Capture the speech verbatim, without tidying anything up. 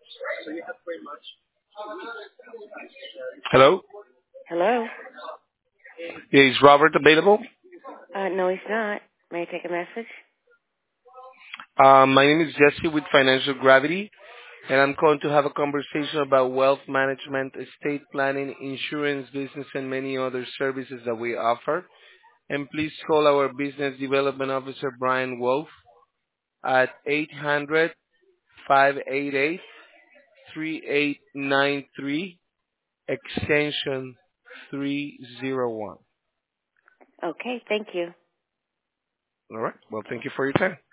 Hello? Hello? Yeah, is Robert available? Uh, no, he's not. May I take a message? Um, my name is Jesse with Financial Gravity, and I'm calling to have a conversation about wealth management, estate planning, insurance, business, and many other services that we offer. And please call our Business Development Officer, Brian Wolf, at eight hundred, five eight eight, three eight nine three, extension three oh one. Okay, thank you. All right. Well, thank you for your time.